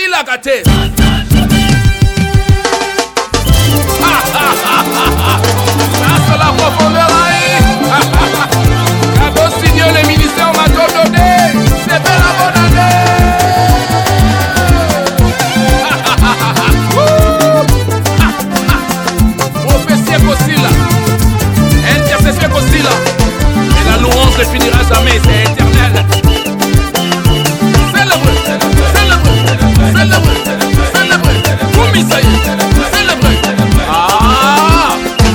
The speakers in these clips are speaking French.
nasilaka te. Ça la profondeur cadeau signé le ministère m'a donné. C'est belle la bonne année. Prophétie Kosila, intercession Kosila. Et la louange ne finira jamais, c'est éternel. Célèbre, célèbre, célèbre, célèbre. Koumisaï, célèbre. Ah!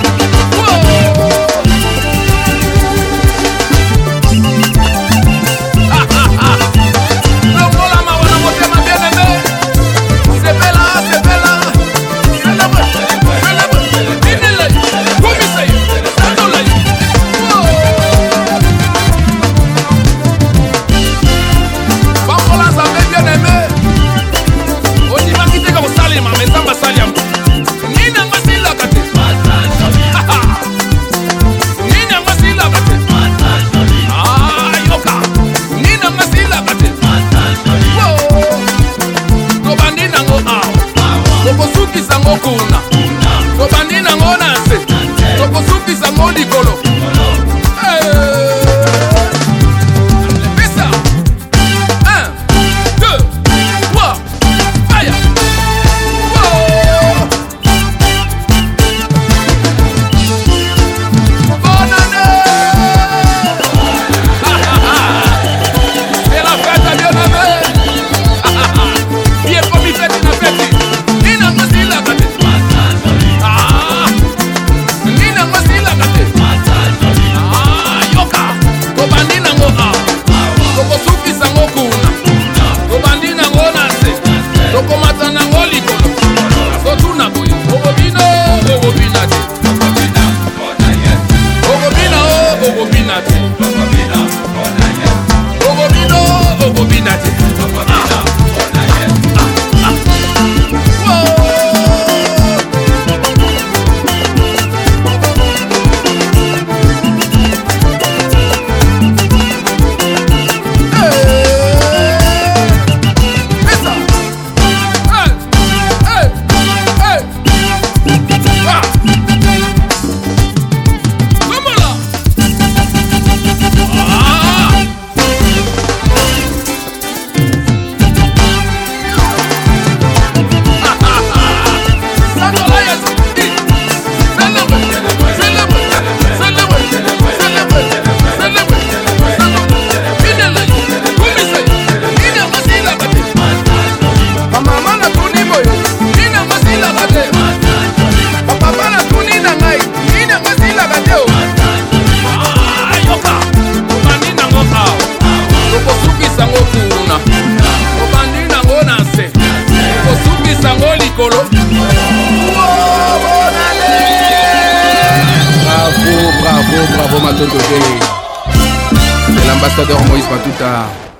Kuna tobandi nango na se tokosukisa ngo likolo pesa 1 2 3 fire bonne année. C'est la fête à bien-aimé. Bien comme il fait une fête. Bravo, bravo, Matondo. C'est l'ambassadeur Moïse Matouta.